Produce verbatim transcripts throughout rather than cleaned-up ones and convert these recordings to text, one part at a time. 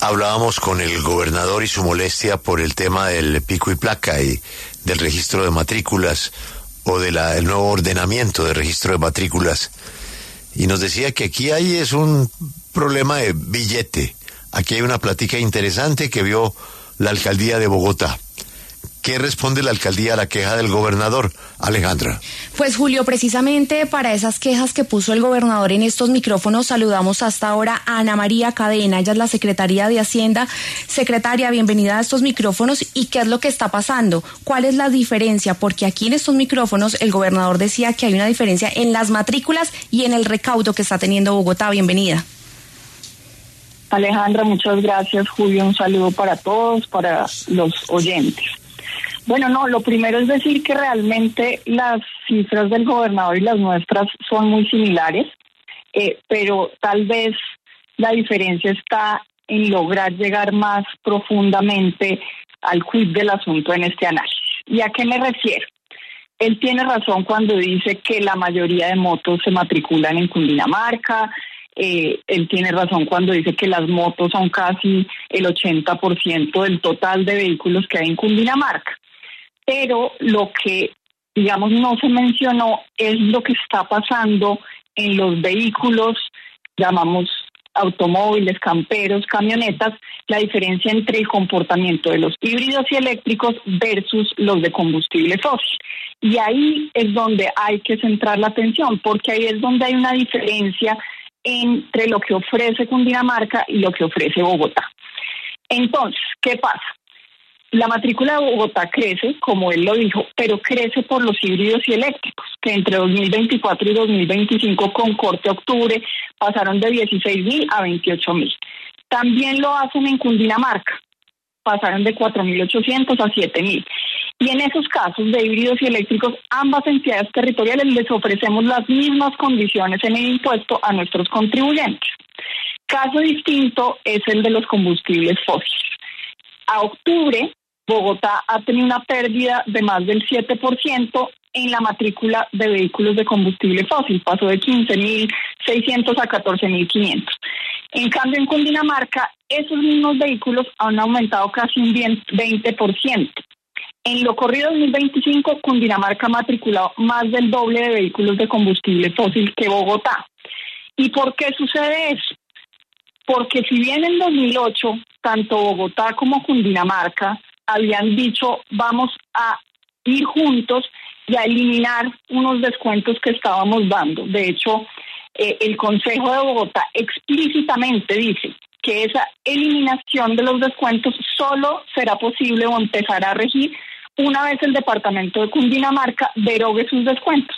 hablábamos con el gobernador y su molestia por el tema del pico y placa y del registro de matrículas o del nuevo ordenamiento de registro de matrículas. Y nos decía que aquí hay es un problema de billete. Aquí hay una plática interesante que vio la alcaldía de Bogotá. ¿Qué responde la alcaldía a la queja del gobernador, Alejandra? Pues Julio, precisamente para esas quejas que puso el gobernador en estos micrófonos, saludamos hasta ahora a Ana María Cadena, ella es la secretaria de Hacienda. Secretaria, bienvenida a estos micrófonos. ¿Y qué es lo que está pasando? ¿Cuál es la diferencia? Porque aquí en estos micrófonos el gobernador decía que hay una diferencia en las matrículas y en el recaudo que está teniendo Bogotá. Bienvenida. Alejandra, muchas gracias. Julio, un saludo para todos, para los oyentes. Bueno, no, lo primero es decir que realmente las cifras del gobernador y las nuestras son muy similares, eh, pero tal vez la diferencia está en lograr llegar más profundamente al quid del asunto en este análisis. ¿Y a qué me refiero? Él tiene razón cuando dice que la mayoría de motos se matriculan en Cundinamarca. Eh, él tiene razón cuando dice que las motos son casi el ochenta por ciento del total de vehículos que hay en Cundinamarca. Pero lo que, digamos, no se mencionó es lo que está pasando en los vehículos, llamamos automóviles, camperos, camionetas, la diferencia entre el comportamiento de los híbridos y eléctricos versus los de combustible fósil. Y ahí es donde hay que centrar la atención, porque ahí es donde hay una diferencia entre lo que ofrece Cundinamarca y lo que ofrece Bogotá. Entonces, ¿qué pasa? La matrícula de Bogotá crece, como él lo dijo, pero crece por los híbridos y eléctricos, que entre dos mil veinticuatro y dos mil veinticinco con corte octubre pasaron de dieciséis mil a veintiocho mil. También lo hacen en Cundinamarca, pasaron de cuatro mil ochocientos a siete mil. Y en esos casos de híbridos y eléctricos, ambas entidades territoriales les ofrecemos las mismas condiciones en el impuesto a nuestros contribuyentes. Caso distinto es el de los combustibles fósiles. A octubre, Bogotá ha tenido una pérdida de más del siete por ciento en la matrícula de vehículos de combustible fósil, pasó de quince mil seiscientos a catorce mil quinientos. En cambio, en Cundinamarca, esos mismos vehículos han aumentado casi un veinte por ciento. En lo corrido dos mil veinticinco, Cundinamarca ha matriculado más del doble de vehículos de combustible fósil que Bogotá. ¿Y por qué sucede eso? Porque si bien en dos mil ocho, tanto Bogotá como Cundinamarca habían dicho vamos a ir juntos y a eliminar unos descuentos que estábamos dando. De hecho, eh, el Consejo de Bogotá explícitamente dice que esa eliminación de los descuentos solo será posible o empezará a regir una vez el departamento de Cundinamarca derogue sus descuentos.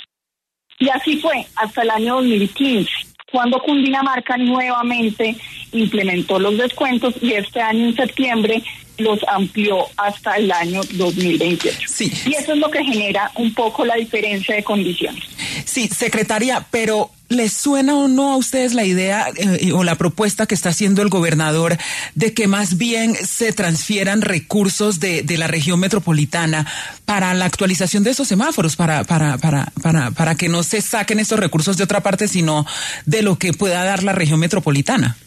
Y así fue hasta el año dos mil quince, cuando Cundinamarca nuevamente implementó los descuentos y este año en septiembre los amplió hasta el año dos mil veintiocho. Sí. Y eso es lo que genera un poco la diferencia de condiciones. Sí, secretaria, pero ¿les suena o no a ustedes la idea eh, o la propuesta que está haciendo el gobernador de que más bien se transfieran recursos de, de la región metropolitana para la actualización de esos semáforos, para, para, para, para, para que no se saquen estos recursos de otra parte, sino de lo que pueda dar la región metropolitana?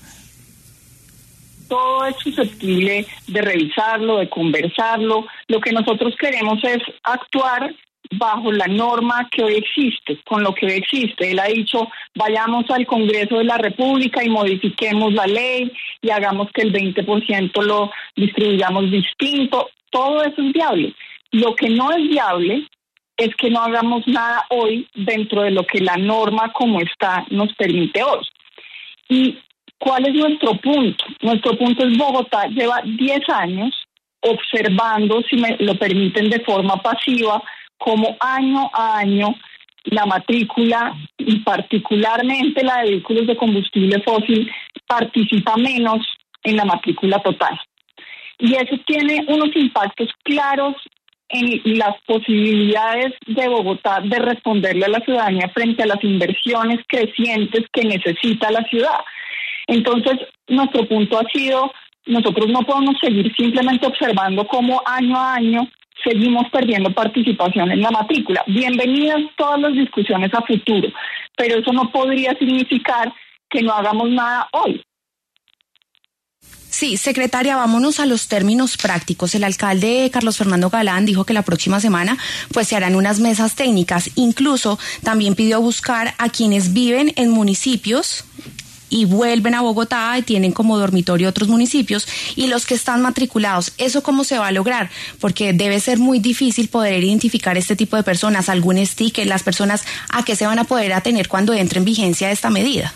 Todo es susceptible de revisarlo, de conversarlo. Lo que nosotros queremos es actuar bajo la norma que hoy existe, con lo que hoy existe. Él ha dicho, vayamos al Congreso de la República y modifiquemos la ley y hagamos que el veinte por ciento lo distribuyamos distinto. Todo eso es viable. Lo que no es viable es que no hagamos nada hoy dentro de lo que la norma como está nos permite hoy. Y ¿cuál es nuestro punto? Nuestro punto es Bogotá lleva diez años observando, si me lo permiten de forma pasiva, como año a año la matrícula, y particularmente la de vehículos de combustible fósil, participa menos en la matrícula total. Y eso tiene unos impactos claros en las posibilidades de Bogotá de responderle a la ciudadanía frente a las inversiones crecientes que necesita la ciudad. Entonces, nuestro punto ha sido, nosotros no podemos seguir simplemente observando cómo año a año seguimos perdiendo participación en la matrícula. Bienvenidas todas las discusiones a futuro, pero eso no podría significar que no hagamos nada hoy. Sí, secretaria, vámonos a los términos prácticos. El alcalde Carlos Fernando Galán dijo que la próxima semana pues se harán unas mesas técnicas. Incluso también pidió buscar a quienes viven en municipios y vuelven a Bogotá y tienen como dormitorio otros municipios y los que están matriculados. ¿Eso cómo se va a lograr? Porque debe ser muy difícil poder identificar este tipo de personas, algún sticker, las personas a qué se van a poder atener cuando entre en vigencia esta medida.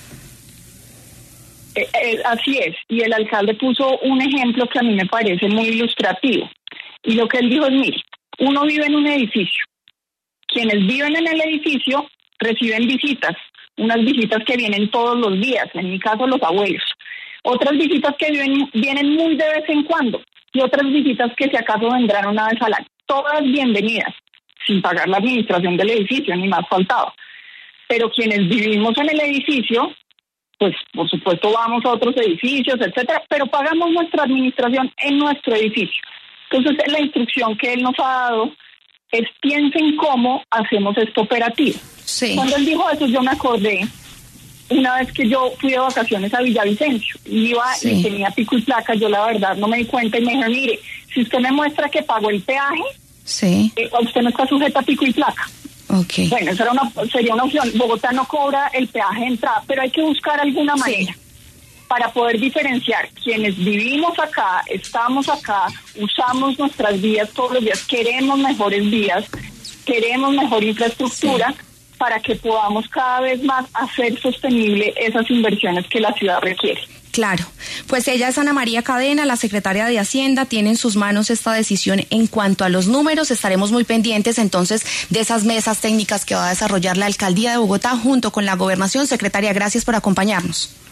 Eh, eh, así es, y el alcalde puso un ejemplo que a mí me parece muy ilustrativo. Y lo que él dijo es, mire, uno vive en un edificio. Quienes viven en el edificio reciben visitas, unas visitas que vienen todos los días, en mi caso los abuelos. Otras visitas que vienen, vienen muy de vez en cuando y otras visitas que si acaso vendrán una vez al año. Todas bienvenidas, sin pagar la administración del edificio, ni más faltado. Pero quienes vivimos en el edificio, pues por supuesto vamos a otros edificios, etcétera, pero pagamos nuestra administración en nuestro edificio. Entonces la instrucción que él nos ha dado es piensen cómo hacemos esto operativo. Sí. Cuando él dijo eso yo me acordé una vez que yo fui de vacaciones a Villavicencio, iba sí. y tenía pico y placa, yo la verdad no me di cuenta y me dijo, mire, si usted me muestra que pagó el peaje, sí. eh, usted no está sujeta a pico y placa. Okay. Bueno, esa era una, sería una opción. Bogotá no cobra el peaje de entrada, pero hay que buscar alguna manera sí. para poder diferenciar quienes vivimos acá, estamos acá, usamos nuestras vías todos los días, queremos mejores vías, queremos mejor infraestructura sí. para que podamos cada vez más hacer sostenible esas inversiones que la ciudad requiere. Claro, pues ella es Ana María Cadena, la secretaria de Hacienda, tiene en sus manos esta decisión en cuanto a los números. Estaremos muy pendientes entonces de esas mesas técnicas que va a desarrollar la Alcaldía de Bogotá junto con la Gobernación. Secretaria, gracias por acompañarnos.